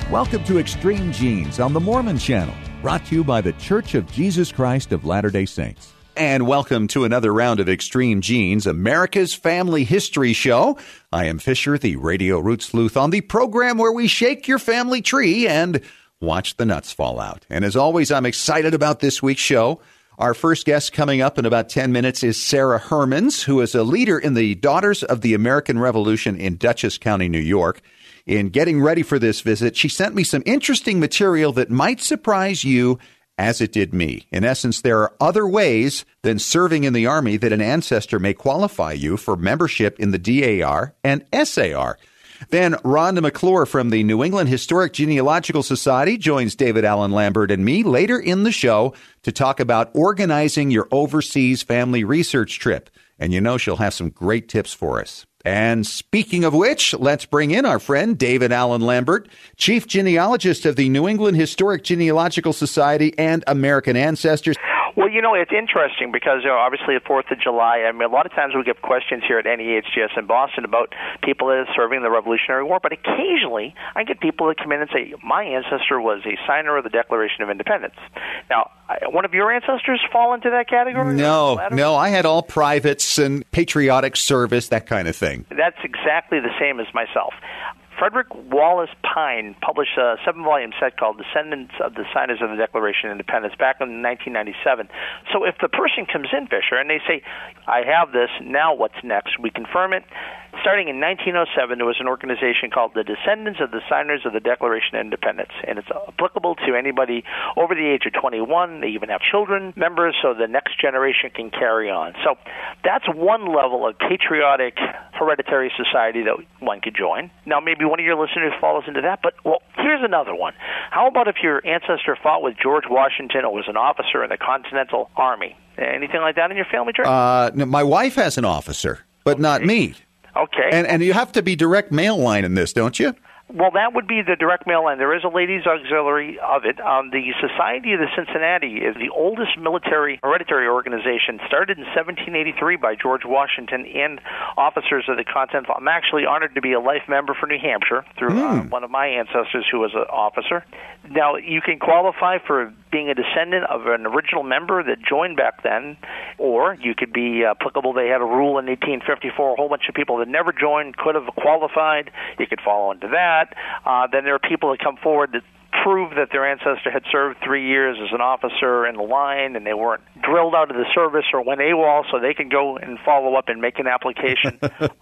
Welcome to Extreme Genes on the Mormon Channel, brought to you by the Church of Jesus Christ of Latter-day Saints. And welcome to another round of Extreme Genes, America's Family History Show. I am Fisher, the Radio Root Sleuth, on the program where we shake your family tree and watch the nuts fall out. And as always, I'm excited about this week's show. Our first guest coming up in about 10 minutes is Sarah Hermans, who is a leader in the Daughters of the American Revolution in Dutchess County, New York. In getting ready for this visit, she sent me some interesting material that might surprise you as it did me. In essence, there are other ways than serving in the Army that an ancestor may qualify you for membership in the DAR and SAR. Then Rhonda McClure from the New England Historic Genealogical Society joins David Allen Lambert and me later in the show to talk about organizing your overseas family research trip. And you know she'll have some great tips for us. And speaking of which, let's bring in our friend David Allen Lambert, Chief Genealogist of the New England Historic Genealogical Society and American Ancestors. Well, you know, it's interesting because, obviously the 4th of July, I mean, a lot of times we get questions here at NEHGS in Boston about people that are serving the Revolutionary War, but occasionally I get people that come in and say, my ancestor was a signer of the Declaration of Independence. Now, one of your ancestors fall into that category? No, I had all privates and patriotic service, that kind of thing. That's exactly the same as myself. Frederick Wallace Pine published a 7-volume set called Descendants of the Signers of the Declaration of Independence back in 1997. So if the person comes in, Fisher, and they say, I have this, now what's next? We confirm it. Starting in 1907, there was an organization called the Descendants of the Signers of the Declaration of Independence, and it's applicable to anybody over the age of 21. They even have children members, so the next generation can carry on. So that's one level of patriotic hereditary society that one could join. Now, maybe one of your listeners falls into that, but, well, here's another one. How about if your ancestor fought with George Washington or was an officer in the Continental Army? Anything like that in your family tree? No, my wife has an officer, but not me. Okay. And you have to be direct mail line in this, don't you? Well, that would be the direct mail line. There is a ladies' auxiliary of it. The Society of the Cincinnati is the oldest military hereditary organization, started in 1783 by George Washington and officers of the Continental. I'm actually honored to be a life member for New Hampshire through one of my ancestors who was an officer. Now, you can qualify for being a descendant of an original member that joined back then, or you could be applicable. They had a rule in 1854, a whole bunch of people that never joined could have qualified. You could fall into that. Then there are people that come forward that prove that their ancestor had served 3 years as an officer in the line and they weren't drilled out of the service or went AWOL, so they can go and follow up and make an application.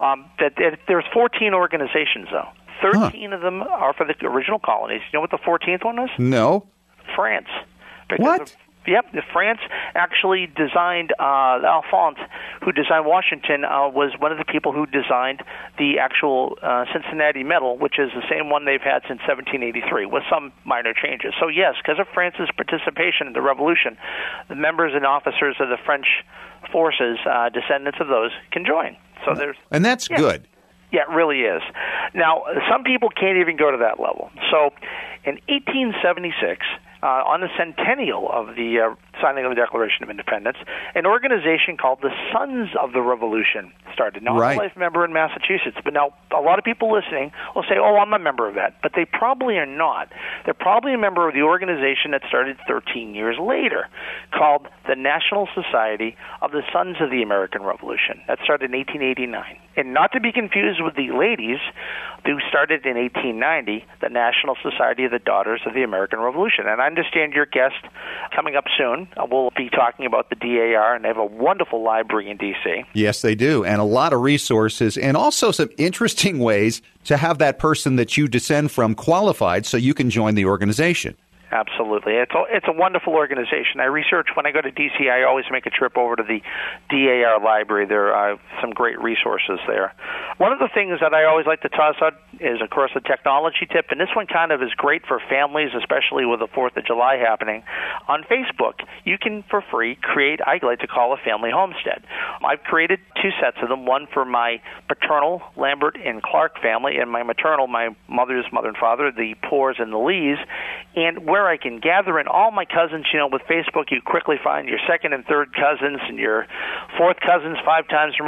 There's 14 organizations, though. 13 of them are for the original colonies. You know what the 14th one is? No. France. What? Yep, France actually designed, Alphonse, who designed Washington, was one of the people who designed the actual Cincinnati medal, which is the same one they've had since 1783, with some minor changes. So yes, because of France's participation in the Revolution, the members and officers of the French forces, descendants of those, can join. So and that's good. Yeah, it really is. Now, some people can't even go to that level. So in 1876, on the centennial of the signing of the Declaration of Independence, an organization called the Sons of the Revolution started. Now, I'm a life member in Massachusetts, but now a lot of people listening will say, oh, I'm a member of that. But they probably are not. They're probably a member of the organization that started 13 years later called the National Society of the Sons of the American Revolution. That started in 1889. And not to be confused with the ladies who started in 1890, the National Society of the Daughters of the American Revolution. And I understand your guest coming up soon will be talking about the DAR, and they have a wonderful library in D.C. Yes, they do, and a lot of resources, and also some interesting ways to have that person that you descend from qualified so you can join the organization. Absolutely. It's a wonderful organization. I research, when I go to D.C., I always make a trip over to the DAR library. There are some great resources there. One of the things that I always like to toss out is, of course, a technology tip, and this one kind of is great for families, especially with the 4th of July happening. On Facebook, you can, for free, create, I like to call a family homestead. I've created 2 sets of them, one for my paternal Lambert and Clark family, and my maternal, my mother's mother and father, the Poors and the Lees, and where I can gather in all my cousins. You know, with Facebook, you quickly find your second and third cousins and your fourth cousins 5 times removed.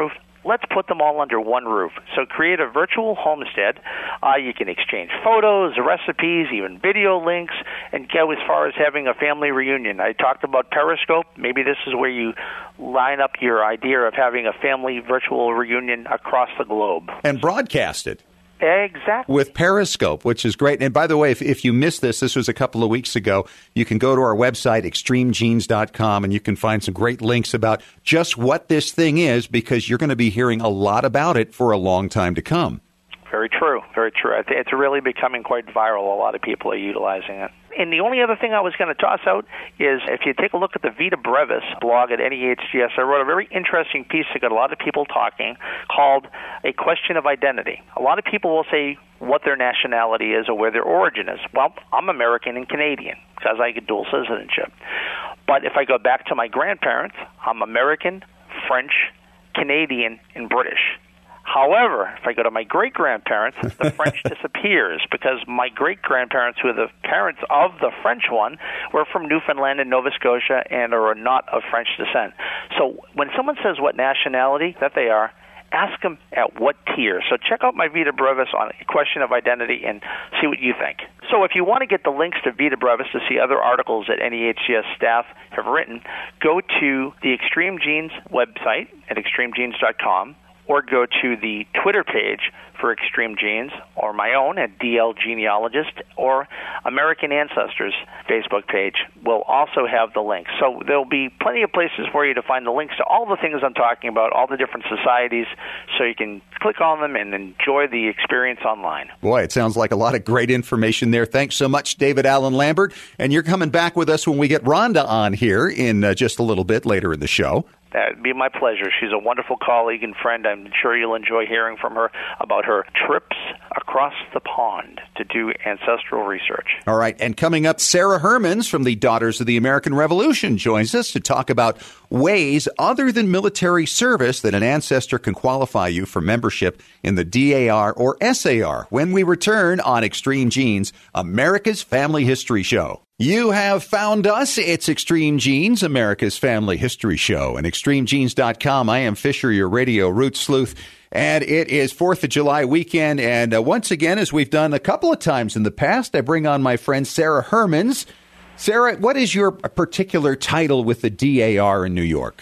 let's put them all under one roof. So create a virtual homestead. You can exchange photos, recipes, even video links, and go as far as having a family reunion. I talked about Periscope. Maybe this is where you line up your idea of having a family virtual reunion across the globe. And broadcast it. Exactly. With Periscope, which is great. And by the way, if you missed this was a couple of weeks ago, you can go to our website, extremegenes.com, and you can find some great links about just what this thing is, because you're going to be hearing a lot about it for a long time to come. Very true, very true. I think it's really becoming quite viral. A lot of people are utilizing it. And the only other thing I was going to toss out is if you take a look at the Vita Brevis blog at NEHGS, I wrote a very interesting piece that got a lot of people talking called A Question of Identity. A lot of people will say what their nationality is or where their origin is. Well, I'm American and Canadian because I get dual citizenship. But if I go back to my grandparents, I'm American, French, Canadian, and British. However, if I go to my great-grandparents, the French disappears because my great-grandparents, who are the parents of the French one, were from Newfoundland and Nova Scotia and are not of French descent. So when someone says what nationality that they are, ask them at what tier. So check out my Vita Brevis on A Question of Identity and see what you think. So if you want to get the links to Vita Brevis to see other articles that NEHGS staff have written, go to the Extreme Genes website at extremegenes.com, or go to the Twitter page for Extreme Genes, or my own at DL Genealogist, or American Ancestors Facebook page will also have the links. So there'll be plenty of places for you to find the links to all the things I'm talking about, all the different societies, so you can click on them and enjoy the experience online. Boy, it sounds like a lot of great information there. Thanks so much, David Allen Lambert. And you're coming back with us when we get Rhonda on here in just a little bit later in the show. That would be my pleasure. She's a wonderful colleague and friend. I'm sure you'll enjoy hearing from her about her trips across the pond to do ancestral research. All right. And coming up, Sarah Hermans from the Daughters of the American Revolution joins us to talk about ways other than military service that an ancestor can qualify you for membership in the DAR or SAR when we return on Extreme Genes, America's Family History Show. You have found us. It's Extreme Genes, America's Family History Show, and extremegenes.com. I am Fisher, your radio root sleuth, and it is 4th of July weekend. And once again, as we've done a couple of times in the past, I bring on my friend Sarah Hermans. Sarah, what is your particular title with the DAR in New York?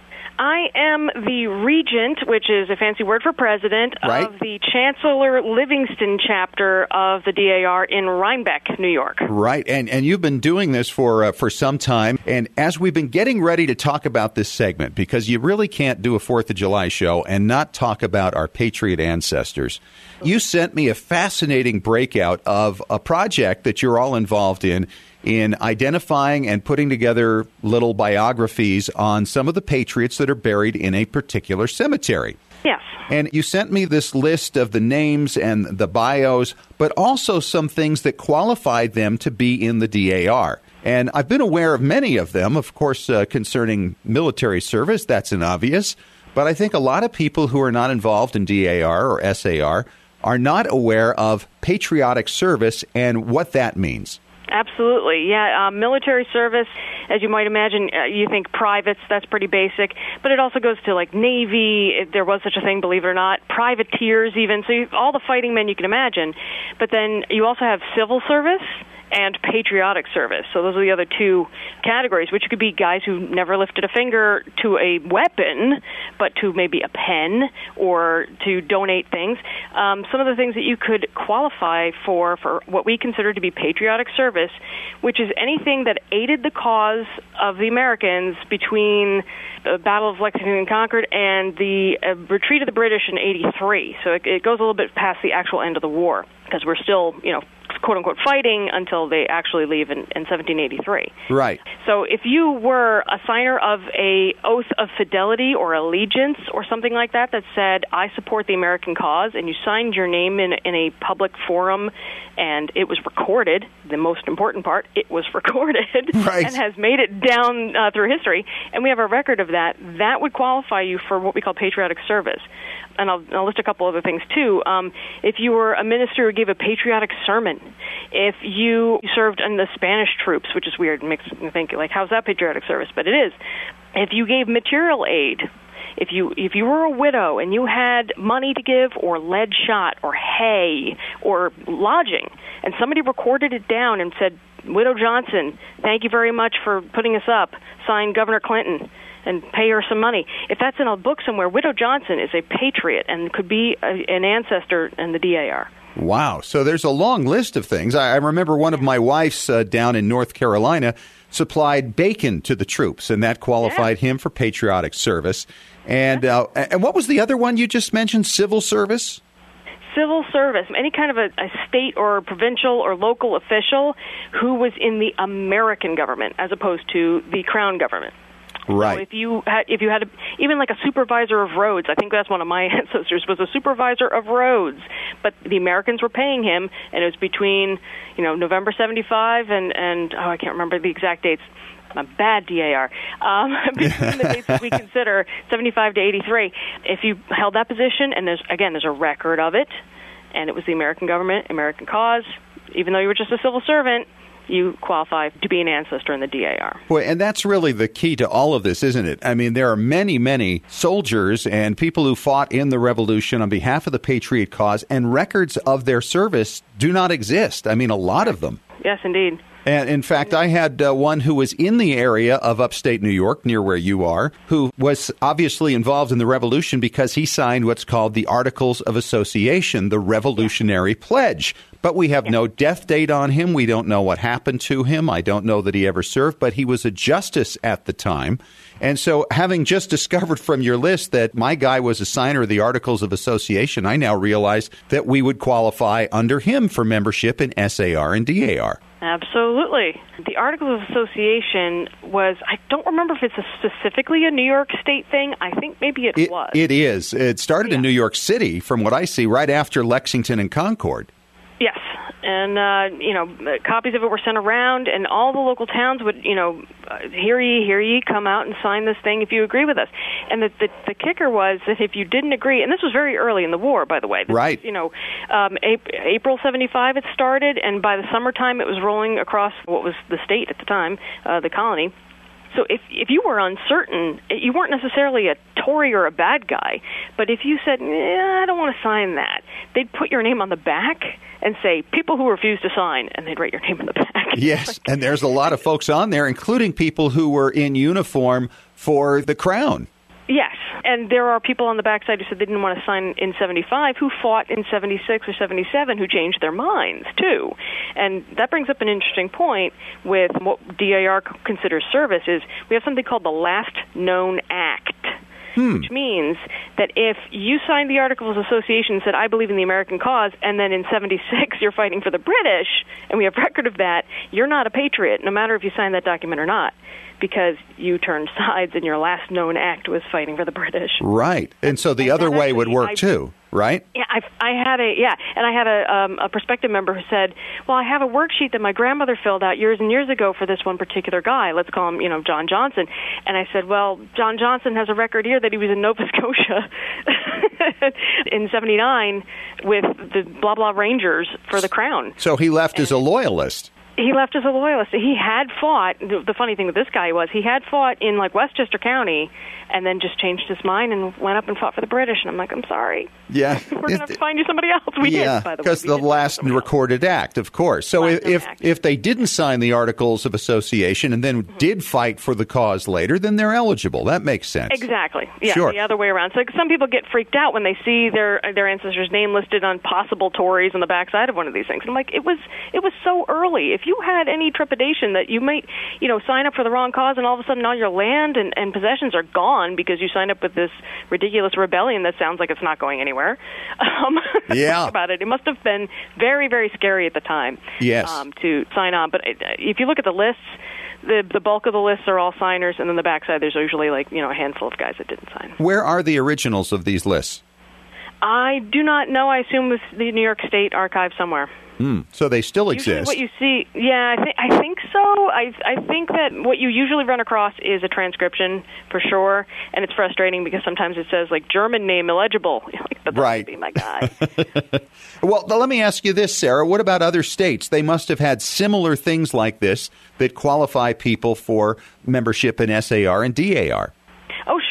I am the regent, which is a fancy word for president, right, of the Chancellor Livingston chapter of the DAR in Rhinebeck, New York. Right, and you've been doing this for some time. And as we've been getting ready to talk about this segment, because you really can't do a 4th of July show and not talk about our patriot ancestors, you sent me a fascinating breakout of a project that you're all involved in identifying and putting together little biographies on some of the patriots that are buried in a particular cemetery. Yes. And you sent me this list of the names and the bios, but also some things that qualified them to be in the DAR. And I've been aware of many of them, of course, concerning military service. That's an obvious. But I think a lot of people who are not involved in DAR or SAR are not aware of patriotic service and what that means. Absolutely, yeah. Military service, as you might imagine, you think privates, that's pretty basic. But it also goes to, like, Navy, if there was such a thing, believe it or not, privateers even, so all the fighting men you can imagine. But then you also have civil service and patriotic service. So those are the other two categories, which could be guys who never lifted a finger to a weapon, but to maybe a pen or to donate things. Some of the things that you could qualify for what we consider to be patriotic service, which is anything that aided the cause of the Americans between the Battle of Lexington and Concord and the retreat of the British in 83. So it goes a little bit past the actual end of the war, because we're still, quote-unquote, fighting until they actually leave in 1783. Right. So if you were a signer of a oath of fidelity or allegiance or something like that said, I support the American cause, and you signed your name in a public forum, and it was recorded, the most important part, it was recorded, right, and has made it down through history, and we have a record of that, that would qualify you for what we call patriotic service. And I'll list a couple other things, too. If you were a minister who gave a patriotic sermon, if you served in the Spanish troops, which is weird, it makes me think, like, how's that patriotic service? But it is. If you gave material aid, if you were a widow and you had money to give or lead shot or hay or lodging, and somebody recorded it down and said, Widow Johnson, thank you very much for putting us up, signed Governor Clinton, and pay her some money. If that's in a book somewhere, Widow Johnson is a patriot and could be an ancestor in the DAR. Wow. So there's a long list of things. I remember one of my wife's down in North Carolina supplied bacon to the troops, and that qualified him for patriotic service. And what was the other one you just mentioned? Civil service? Civil service, any kind of a state or provincial or local official who was in the American government as opposed to the Crown government. Right. So if you had even like a supervisor of roads, I think that's one of my ancestors was a supervisor of roads, but the Americans were paying him, and it was between November 75 and I can't remember the exact dates. I'm a bad DAR. Between the dates that we consider 75 to 83, if you held that position, and there's a record of it, and it was the American government, American cause, even though you were just a civil servant, you qualify to be an ancestor in the DAR. Boy, and that's really the key to all of this, isn't it? I mean, there are many, many soldiers and people who fought in the Revolution on behalf of the Patriot cause, and records of their service do not exist. I mean, a lot of them. Yes, indeed. And in fact, I had one who was in the area of upstate New York, near where you are, who was obviously involved in the Revolution because he signed what's called the Articles of Association, the Revolutionary Pledge. But we have no death date on him. We don't know what happened to him. I don't know that he ever served, but he was a justice at the time. And so having just discovered from your list that my guy was a signer of the Articles of Association, I now realize that we would qualify under him for membership in SAR and DAR. Absolutely. The Articles of Association was, I don't remember if it's specifically a New York State thing. I think maybe it was. It is. It started in New York City, from what I see, right after Lexington and Concord. Yes. And, copies of it were sent around, and all the local towns would, hear ye, come out and sign this thing if you agree with us. And the kicker was that if you didn't agree, and this was very early in the war, by the way. Right. April 75 it started, and by the summertime it was rolling across what was the state at the time, the colony. So if you were uncertain, you weren't necessarily a Tory or a bad guy, but if you said, I don't want to sign that, they'd put your name on the back and say, people who refuse to sign, and they'd write your name on the back. Yes, and there's a lot of folks on there, including people who were in uniform for the Crown. Yes, and there are people on the backside who said they didn't want to sign in 75 who fought in 76 or 77 who changed their minds, too. And that brings up an interesting point with what DAR considers service is we have something called the Last Known Act, which means that if you signed the Articles of Association and said, I believe in the American cause, and then in 76 you're fighting for the British, and we have record of that, you're not a patriot, no matter if you signed that document or not, because you turned sides and your last known act was fighting for the British. Right. And so the other way would work too, right? Yeah, I had a prospective member who said, well, I have a worksheet that my grandmother filled out years and years ago for this one particular guy. Let's call him, John Johnson. And I said, well, John Johnson has a record here that he was in Nova Scotia in 79 with the blah, blah Rangers for the Crown. So he left as a loyalist. He left as a loyalist. He had fought. The funny thing with this guy was he had fought in Westchester County, and then just changed his mind and went up and fought for the British. And I'm like, I'm sorry. Yeah, we're going to have to find you somebody else. We did, by the way. Because the last recorded act, of course. So if they didn't sign the Articles of Association and then did fight for the cause later, then they're eligible. That makes sense. Exactly. Yeah, sure. The other way around. So some people get freaked out when they see their ancestors' name listed on possible Tories on the backside of one of these things. And I'm like, it was so early. If you had any trepidation that you might, sign up for the wrong cause and all of a sudden all your land and possessions are gone because you signed up with this ridiculous rebellion that sounds like it's not going anywhere. Yeah. Think about it. It must have been very, very scary at the time. Yes. To sign on. But if you look at the lists, the bulk of the lists are all signers, and then the backside there's usually a handful of guys that didn't sign. Where are the originals of these lists? I do not know. I assume with the New York State Archive somewhere. So they still exist. Usually what you see, I think so. I think that what you usually run across is a transcription for sure, and it's frustrating because sometimes it says German name illegible. But that right. Would be my guy. Well, let me ask you this, Sarah. What about other states? They must have had similar things like this that qualify people for membership in SAR and DAR. Oh,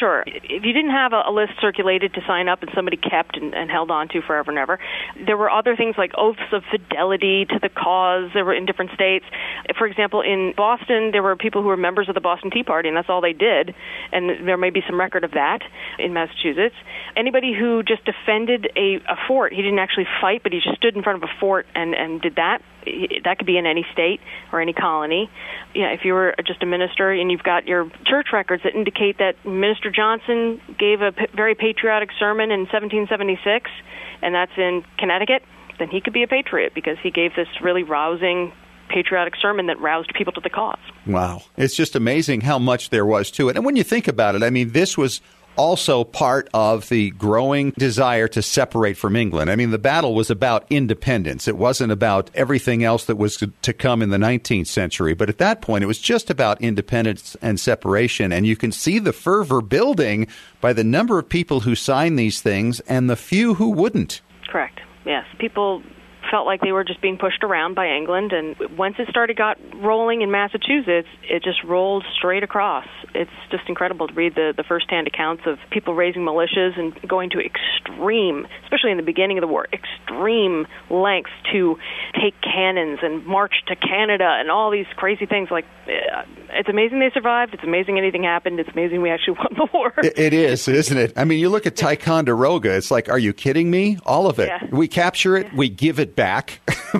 Sure. If you didn't have a list circulated to sign up and somebody kept and held on to forever and ever, there were other things like oaths of fidelity to the cause. There were in different states. For example, in Boston, there were people who were members of the Boston Tea Party, and that's all they did. And there may be some record of that in Massachusetts. Anybody who just defended a fort, he didn't actually fight, but he just stood in front of a fort and did that. That could be in any state or any colony. If you were just a minister and you've got your church records that indicate that Minister Johnson gave a very patriotic sermon in 1776, and that's in Connecticut, then he could be a patriot because he gave this really rousing patriotic sermon that roused people to the cause. Wow. It's just amazing how much there was to it. And when you think about it, I mean, this was also part of the growing desire to separate from England. I mean, the battle was about independence. It wasn't about everything else that was to come in the 19th century. But at that point, it was just about independence and separation. And you can see the fervor building by the number of people who signed these things and the few who wouldn't. Correct. Yes. People felt like they were just being pushed around by England, and once it got rolling in Massachusetts, it just rolled straight across. It's just incredible to read the first-hand accounts of people raising militias and going to extreme, especially in the beginning of the war, extreme lengths to take cannons and march to Canada and all these crazy things. Like, it's amazing they survived. It's amazing anything happened. It's amazing we actually won the war. It is, isn't it? I mean, you look at Ticonderoga, it's like, are you kidding me? All of it. Yeah. We capture it, we give it back.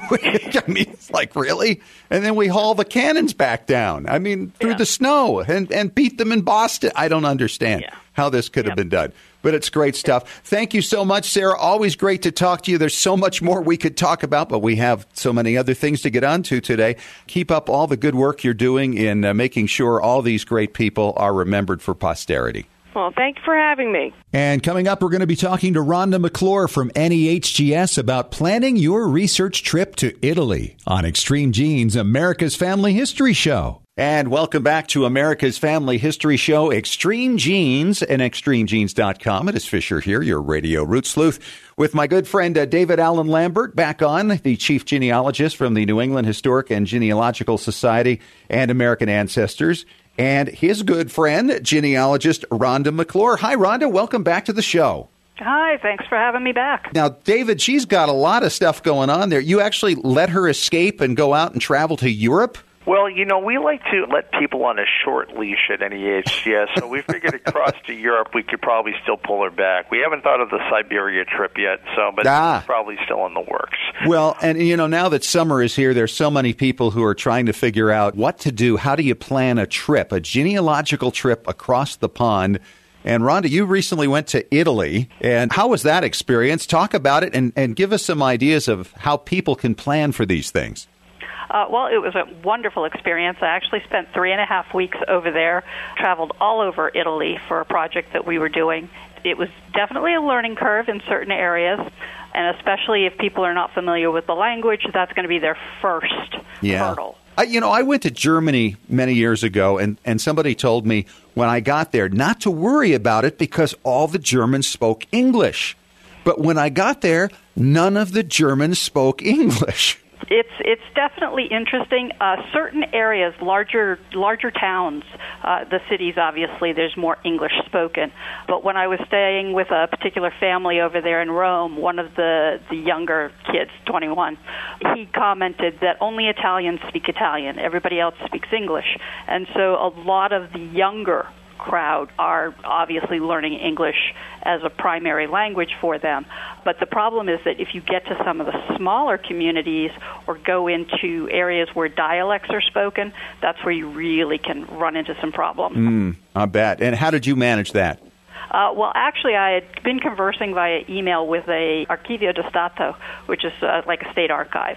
I mean, it's like, really? And then we haul the cannons back down. I mean, through the snow and beat them in Boston. I don't understand how this could have been done. But it's great stuff. Thank you so much, Sarah. Always great to talk to you. There's so much more we could talk about, but we have so many other things to get onto today. Keep up all the good work you're doing in making sure all these great people are remembered for posterity. Well, thank you for having me. And coming up, we're going to be talking to Rhonda McClure from NEHGS about planning your research trip to Italy on Extreme Genes, America's Family History Show. And welcome back to America's Family History Show, Extreme Genes and ExtremeGenes.com. It is Fisher here, your radio root sleuth, with my good friend David Allen Lambert back on, the chief genealogist from the New England Historic and Genealogical Society and American Ancestors, and his good friend, genealogist Rhonda McClure. Hi, Rhonda. Welcome back to the show. Hi. Thanks for having me back. Now, David, she's got a lot of stuff going on there. You actually let her escape and go out and travel to Europe? Well, we like to let people on a short leash at NEHGS, so we figured across to Europe we could probably still pull her back. We haven't thought of the Siberia trip yet, but it's probably still in the works. Well, and now that summer is here, there's so many people who are trying to figure out what to do. How do you plan a trip, a genealogical trip across the pond? And Rhonda, you recently went to Italy, and how was that experience? Talk about it and give us some ideas of how people can plan for these things. Well, it was a wonderful experience. I actually spent 3.5 weeks over there, traveled all over Italy for a project that we were doing. It was definitely a learning curve in certain areas, and especially if people are not familiar with the language, that's going to be their first hurdle. I went to Germany many years ago, and somebody told me when I got there not to worry about it because all the Germans spoke English. But when I got there, none of the Germans spoke English. It's definitely interesting. Certain areas, larger towns, the cities, obviously, there's more English spoken. But when I was staying with a particular family over there in Rome, one of the younger kids, 21, he commented that only Italians speak Italian. Everybody else speaks English. And so a lot of the younger crowd are obviously learning English as a primary language for them. But the problem is that if you get to some of the smaller communities or go into areas where dialects are spoken, that's where you really can run into some problems. I bet. And how did you manage that? Well, actually, I had been conversing via email with a Archivio di Stato, which is like a state archive.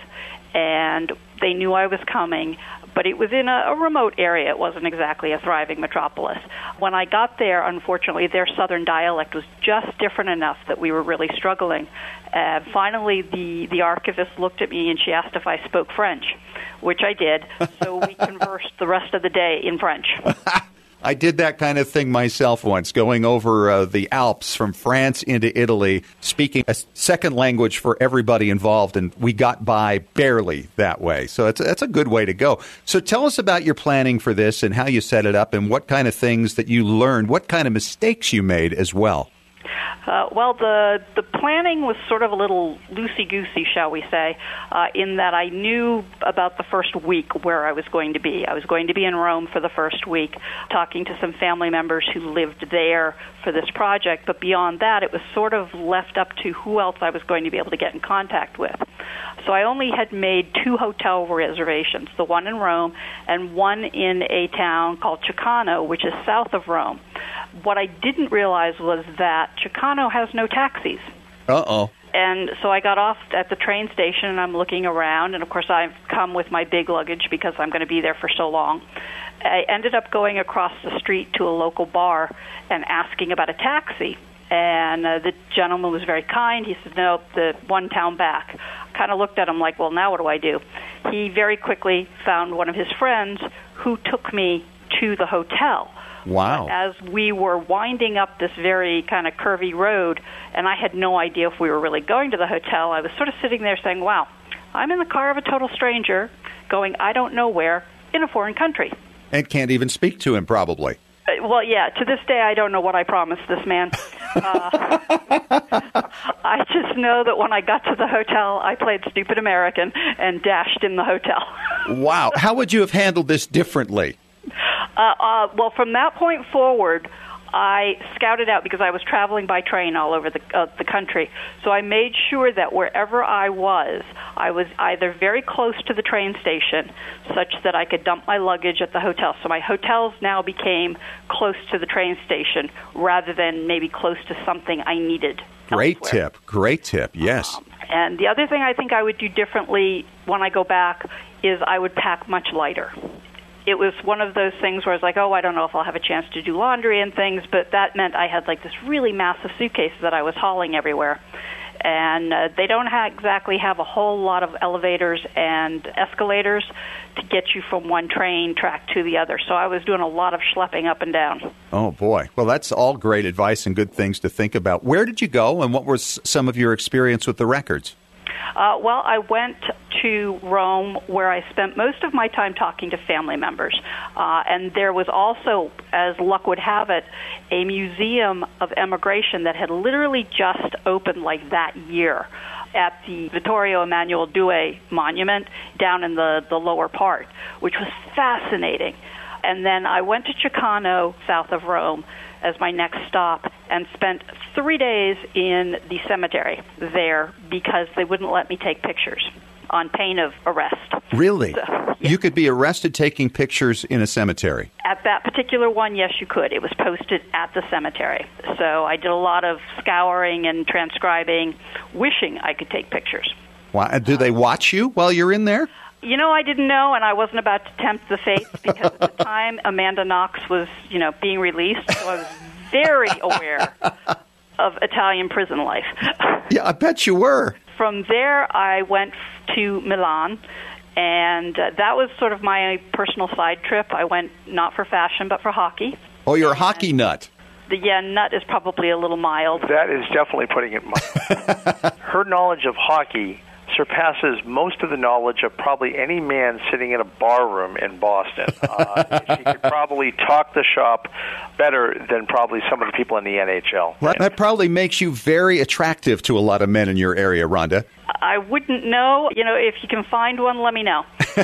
And they knew I was coming, but it was in a remote area. It wasn't exactly a thriving metropolis. When I got there, unfortunately, their southern dialect was just different enough that we were really struggling. Finally, the archivist looked at me and she asked if I spoke French, which I did. So we conversed the rest of the day in French. I did that kind of thing myself once, going over the Alps from France into Italy, speaking a second language for everybody involved, and we got by barely that way. So that's a good way to go. So tell us about your planning for this and how you set it up and what kind of things that you learned, what kind of mistakes you made as well. Well, the planning was sort of a little loosey-goosey, shall we say, in that I knew about the first week where I was going to be. I was going to be in Rome for the first week, talking to some family members who lived there for this project. But beyond that, it was sort of left up to who else I was going to be able to get in contact with. So I only had made 2 hotel reservations, the one in Rome and one in a town called Ceccano, which is south of Rome. What I didn't realize was that Ceccano has no taxis. Uh-oh. And so I got off at the train station, and I'm looking around, and of course I've come with my big luggage because I'm going to be there for so long. I ended up going across the street to a local bar and asking about a taxi. And the gentleman was very kind. He said, no, the one town back. I kind of looked at him like, well, now what do I do? He very quickly found one of his friends who took me to the hotel. Wow. But as we were winding up this very kind of curvy road, and I had no idea if we were really going to the hotel, I was sort of sitting there saying, wow, I'm in the car of a total stranger going I don't know where in a foreign country. And can't even speak to him, probably. Well, yeah, to this day, I don't know what I promised this man. I just know that when I got to the hotel, I played stupid American and dashed in the hotel. Wow. How would you have handled this differently? Well, from that point forward, I scouted out because I was traveling by train all over the country. So I made sure that wherever I was either very close to the train station such that I could dump my luggage at the hotel. So my hotels now became close to the train station rather than maybe close to something I needed. Great elsewhere. Great tip, yes. And the other thing I think I would do differently when I go back is I would pack much lighter. It was one of those things where I was like, oh, I don't know if I'll have a chance to do laundry and things, but that meant I had like this really massive suitcase that I was hauling everywhere. And they don't exactly have a whole lot of elevators and escalators to get you from one train track to the other. So I was doing a lot of schlepping up and down. Oh, boy. Well, that's all great advice and good things to think about. Where did you go, and what was some of your experience with the records? Well, I went to Rome, where I spent most of my time talking to family members. And there was also, as luck would have it, a museum of emigration that had literally just opened like that year at the Vittorio Emanuele Due monument down in the lower part, which was fascinating. And then I went to Ceccano, south of Rome, as my next stop, and spent 3 days in the cemetery there because they wouldn't let me take pictures on pain of arrest. Really? So, yeah. You could be arrested taking pictures in a cemetery? At that particular one, yes, you could. It was posted at the cemetery. So I did a lot of scouring and transcribing, wishing I could take pictures. Wow. And do they watch you while you're in there? You know, I didn't know, and I wasn't about to tempt the fates because at the time Amanda Knox was, being released, so I was very aware of Italian prison life. Yeah, I bet you were. From there, I went to Milan, and that was sort of my personal side trip. I went not for fashion, but for hockey. Oh, you're a hockey nut. Yeah, nut is probably a little mild. That is definitely putting it mild. Her knowledge of hockey surpasses most of the knowledge of probably any man sitting in a bar room in Boston. She could probably talk the shop better than probably some of the people in the NHL. That probably makes you very attractive to a lot of men in your area, Rhonda. I wouldn't know. If you can find one, let me know.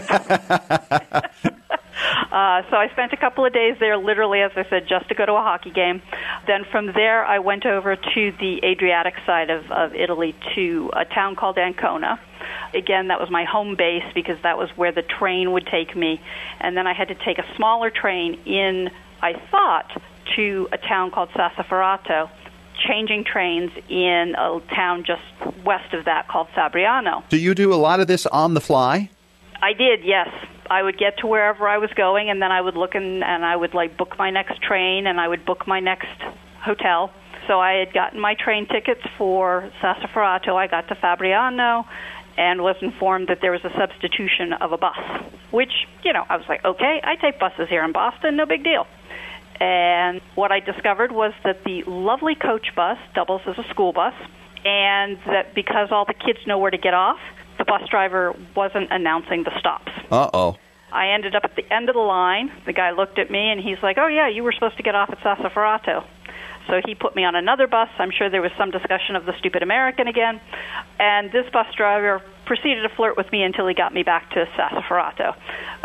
So I spent a couple of days there, literally, as I said, just to go to a hockey game. Then from there, I went over to the Adriatic side of Italy to a town called Ancona. Again, that was my home base because that was where the train would take me. And then I had to take a smaller train in, I thought, to a town called Sassoferrato, changing trains in a town just west of that called Fabriano. Do you do a lot of this on the fly? I did, yes. I would get to wherever I was going, and then I would look and I would book my next train, and I would book my next hotel. So I had gotten my train tickets for Sassoferrato. I got to Fabriano and was informed that there was a substitution of a bus, which, I was like, okay, I take buses here in Boston, no big deal. And what I discovered was that the lovely coach bus doubles as a school bus, and that because all the kids know where to get off, the bus driver wasn't announcing the stops. Uh-oh. I ended up at the end of the line. The guy looked at me, and he's like, oh, yeah, you were supposed to get off at Sassoferrato. So he put me on another bus. I'm sure there was some discussion of the stupid American again. And this bus driver proceeded to flirt with me until he got me back to Sassoferrato.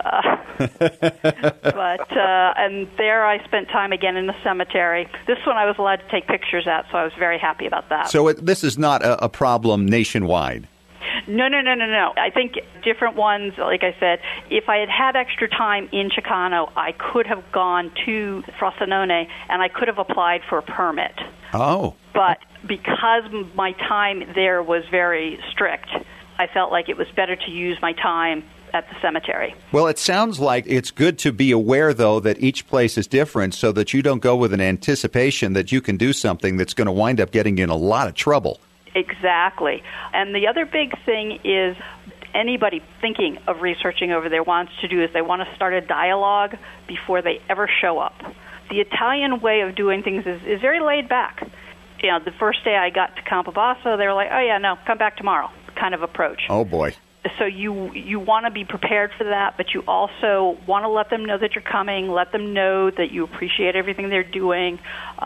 And there I spent time again in the cemetery. This one I was allowed to take pictures at, so I was very happy about that. So this is not a problem nationwide? No. I think different ones, like I said, if I had had extra time in Chicano, I could have gone to Frosinone and I could have applied for a permit. Oh. But because my time there was very strict, I felt like it was better to use my time at the cemetery. Well, it sounds like it's good to be aware, though, that each place is different so that you don't go with an anticipation that you can do something that's going to wind up getting you in a lot of trouble. Exactly. And the other big thing is anybody thinking of researching over there wants to do is they want to start a dialogue before they ever show up. The Italian way of doing things is very laid back. You know, the first day I got to Campobasso, they were like, oh, yeah, no, come back tomorrow kind of approach. Oh, boy. So you want to be prepared for that, but you also want to let them know that you're coming, let them know that you appreciate everything they're doing.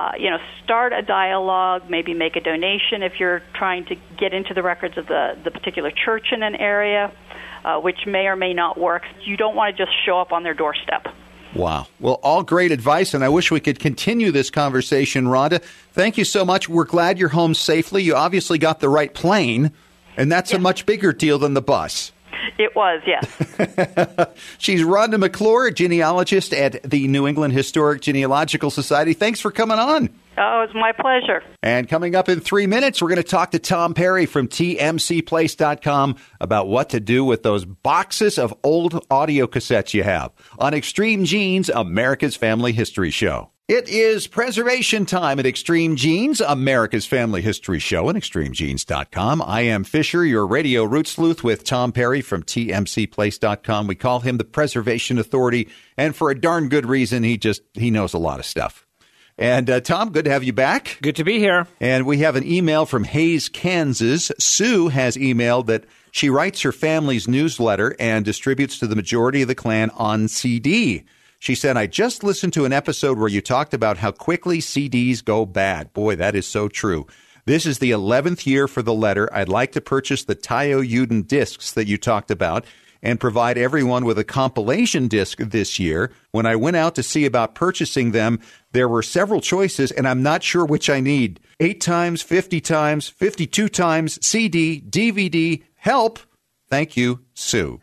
Start a dialogue, maybe make a donation if you're trying to get into the records of the particular church in an area, which may or may not work. You don't want to just show up on their doorstep. Wow. Well, all great advice, and I wish we could continue this conversation, Rhonda. Thank you so much. We're glad you're home safely. You obviously got the right plane. And that's a much bigger deal than the bus. It was, yes. She's Rhonda McClure, a genealogist at the New England Historic Genealogical Society. Thanks for coming on. Oh, it's my pleasure. And coming up in 3 minutes, we're going to talk to Tom Perry from TMCplace.com about what to do with those boxes of old audio cassettes you have on Extreme Genes, America's Family History Show. It is preservation time at Extreme Genes, America's Family History Show, and extremegenes.com. I am Fisher, your radio root sleuth, with Tom Perry from TMCplace.com. We call him the Preservation Authority, and for a darn good reason. He knows a lot of stuff. And Tom, good to have you back. Good to be here. And we have an email from Hayes, Kansas. Sue has emailed that she writes her family's newsletter and distributes to the majority of the clan on CD. She said, I just listened to an episode where you talked about how quickly CDs go bad. Boy, that is so true. This is the 11th year for the letter. I'd like to purchase the Tayo Yuden discs that you talked about and provide everyone with a compilation disc this year. When I went out to see about purchasing them, there were several choices, and I'm not sure which I need. 8 times, 50 times, 52 times, CD, DVD, help. Thank you, Sue.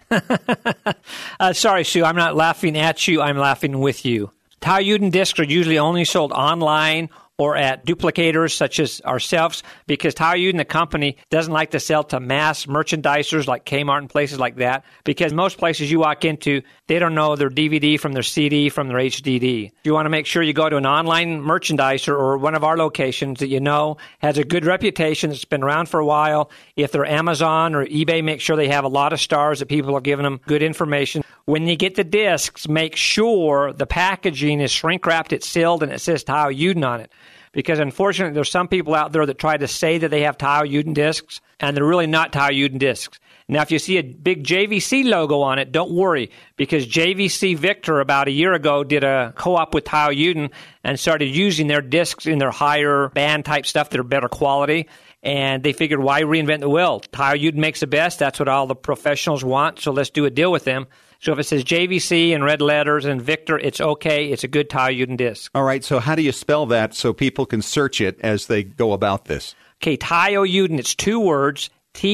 Sorry, Sue, I'm not laughing at you. I'm laughing with you. Tayo Yuden discs are usually only sold online or at duplicators such as ourselves, because Tayo Yuden, the company, doesn't like to sell to mass merchandisers like Kmart and places like that, because most places you walk into, they don't know their DVD from their CD from their HDD. You want to make sure you go to an online merchandiser or one of our locations that you know has a good reputation, that's been around for a while. If they're Amazon or eBay, make sure they have a lot of stars, that people are giving them good information. When you get the discs, make sure the packaging is shrink-wrapped, it's sealed, and it says Tayo Yuden on it. Because unfortunately, there's some people out there that try to say that they have Tayo Yuden discs, and they're really not Tayo Yuden discs. Now, if you see a big JVC logo on it, don't worry, because JVC Victor about a year ago did a co-op with Tayo Yuden and started using their discs in their higher band type stuff that are better quality. And they figured, why reinvent the wheel? Tayo Yuden makes the best. That's what all the professionals want, so let's do a deal with them. So if it says JVC in red letters and Victor, it's okay. It's a good Tayo Yuden disc. All right, so how do you spell that so people can search it as they go about this? Okay, Tayo Yuden, it's 2 words,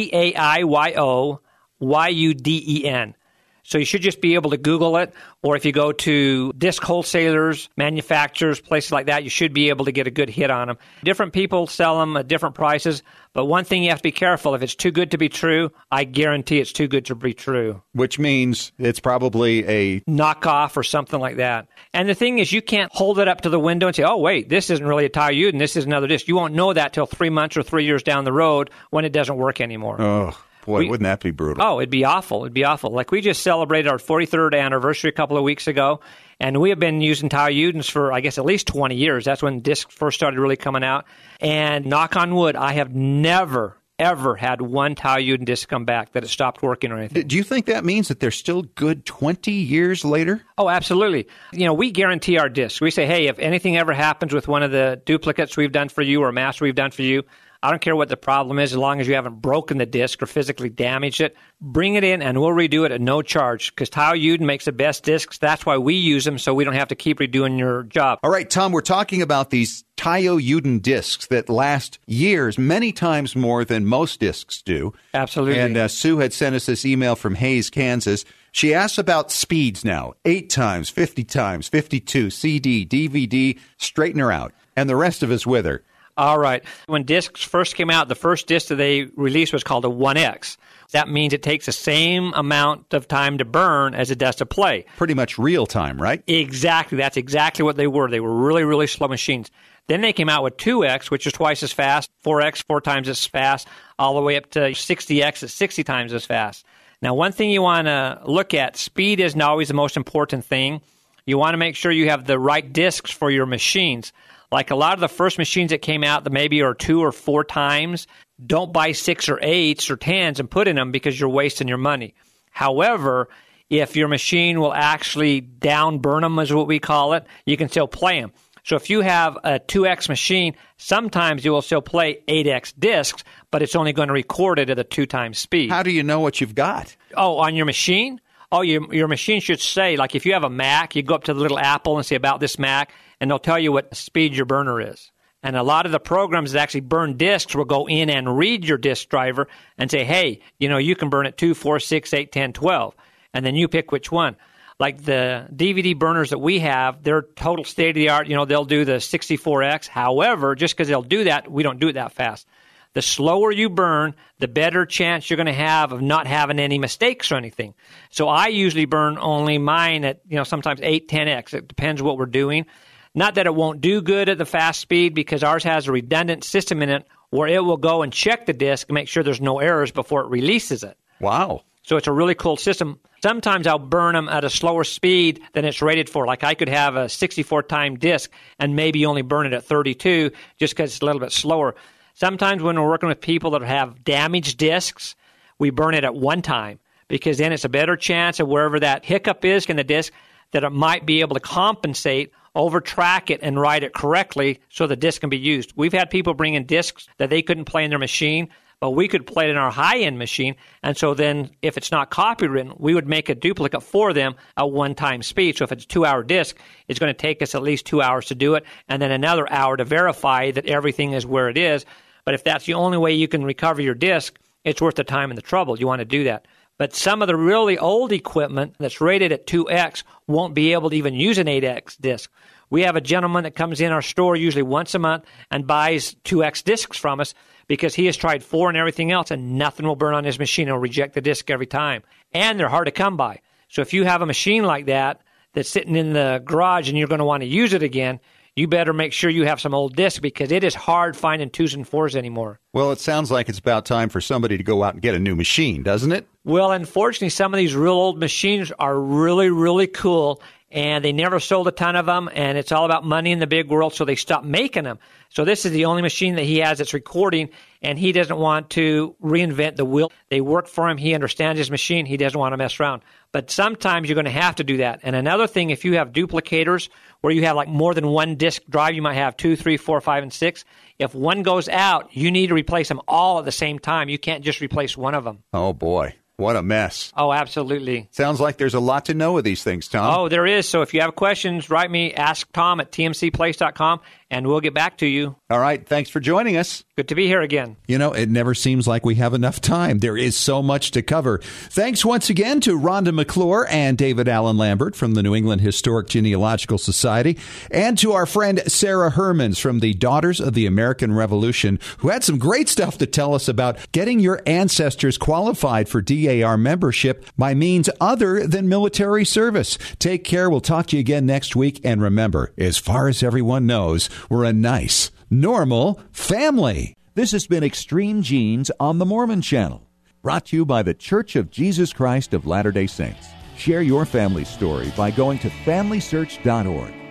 TAIYOYUDEN. So you should just be able to Google it, or if you go to disc wholesalers, manufacturers, places like that, you should be able to get a good hit on them. Different people sell them at different prices, but one thing you have to be careful, if it's too good to be true, I guarantee it's too good to be true. Which means it's probably a knockoff or something like that. And the thing is, you can't hold it up to the window and say, oh, wait, this isn't really a Tayo Yuden, this is another disc. You won't know that till 3 months or 3 years down the road when it doesn't work anymore. Oh. Boy, wouldn't that be brutal? Oh, it'd be awful. It'd be awful. Like, we just celebrated our 43rd anniversary a couple of weeks ago, and we have been using Tao-Udens for, I guess, at least 20 years. That's when discs first started really coming out. And knock on wood, I have never, ever had one Tao-Uden disc come back that it stopped working or anything. Do you think that means that they're still good 20 years later? Oh, absolutely. You know, we guarantee our discs. We say, hey, if anything ever happens with one of the duplicates we've done for you or master we've done for you, I don't care what the problem is, as long as you haven't broken the disc or physically damaged it. Bring it in, and we'll redo it at no charge, because Tao-Uden makes the best discs. That's why we use them, so we don't have to keep redoing your job. All right, Tom, we're talking about these Tao-Uden discs that last years, many times more than most discs do. Absolutely. And Sue had sent us this email from Hayes, Kansas. She asks about speeds now, 8 times, 50 times, 52, CD, DVD, straighten her out, and the rest of us with her. All right. When discs first came out, the first disc that they released was called a 1X. That means it takes the same amount of time to burn as it does to play. Pretty much real time, right? Exactly. That's exactly what they were. They were really, really slow machines. Then they came out with 2X, which is twice as fast, 4X, 4 times as fast, all the way up to 60X at 60 times as fast. Now, one thing you want to look at, speed isn't always the most important thing. You want to make sure you have the right discs for your machines. Like a lot of the first machines that came out that maybe are 2 or 4 times, don't buy 6 or 8s or 10s and put in them because you're wasting your money. However, if your machine will actually down burn them, is what we call it, you can still play them. So if you have a 2X machine, sometimes you will still play 8X discs, but it's only going to record it at a 2 times speed. How do you know what you've got? Oh, on your machine? Oh, your machine should say, like if you have a Mac, you go up to the little Apple and say about this Mac, and they'll tell you what speed your burner is. And a lot of the programs that actually burn discs will go in and read your disk driver and say, hey, you know, you can burn it 2, 4, 6, 8, 10, 12. And then you pick which one. Like the DVD burners that we have, they're total state-of-the-art. You know, they'll do the 64X. However, just because they'll do that, we don't do it that fast. The slower you burn, the better chance you're going to have of not having any mistakes or anything. So I usually burn only mine at, you know, sometimes 8, 10X. It depends what we're doing. Not that it won't do good at the fast speed, because ours has a redundant system in it where it will go and check the disk and make sure there's no errors before it releases it. Wow. So it's a really cool system. Sometimes I'll burn them at a slower speed than it's rated for. Like I could have a 64-time disk and maybe only burn it at 32 just because it's a little bit slower. Sometimes when we're working with people that have damaged disks, we burn it at 1 time, because then it's a better chance of wherever that hiccup is in the disk that it might be able to compensate, overtrack it, and write it correctly so the disk can be used. We've had people bring in disks that they couldn't play in their machine, but we could play it in our high-end machine. And so then if it's not copywritten, we would make a duplicate for them at 1 time speed. So if it's a 2-hour disk, it's going to take us at least 2 hours to do it, and then another hour to verify that everything is where it is. But if that's the only way you can recover your disk, it's worth the time and the trouble. You want to do that. But some of the really old equipment that's rated at 2X won't be able to even use an 8X disc. We have a gentleman that comes in our store usually once a month and buys 2X discs from us because he has tried 4 and everything else, and nothing will burn on his machine. He'll reject the disc every time. And they're hard to come by. So if you have a machine like that that's sitting in the garage and you're going to want to use it again, you better make sure you have some old discs, because it is hard finding 2s and 4s anymore. Well, it sounds like it's about time for somebody to go out and get a new machine, doesn't it? Well, unfortunately, some of these real old machines are really, really cool, and they never sold a ton of them, and it's all about money in the big world, so they stopped making them. So this is the only machine that he has that's recording, and he doesn't want to reinvent the wheel. They work for him. He understands his machine. He doesn't want to mess around. But sometimes you're going to have to do that. And another thing, if you have duplicators where you have like more than 1 disk drive, you might have 2, 3, 4, 5, and 6. If one goes out, you need to replace them all at the same time. You can't just replace one of them. Oh, boy. What a mess. Oh, absolutely. Sounds like there's a lot to know with these things, Tom. Oh, there is. So if you have questions, write me, asktom@tmcplace.com, and we'll get back to you. All right. Thanks for joining us. Good to be here again. You know, it never seems like we have enough time. There is so much to cover. Thanks once again to Rhonda McClure and David Allen Lambert from the New England Historic Genealogical Society, and to our friend Sarah Hermans from the Daughters of the American Revolution, who had some great stuff to tell us about getting your ancestors qualified for DAR membership by means other than military service. Take care. We'll talk to you again next week. And remember, as far as everyone knows, we're a nice, normal family. This has been Extreme Genes on the Mormon Channel. Brought to you by the Church of Jesus Christ of Latter-day Saints. Share your family story by going to FamilySearch.org.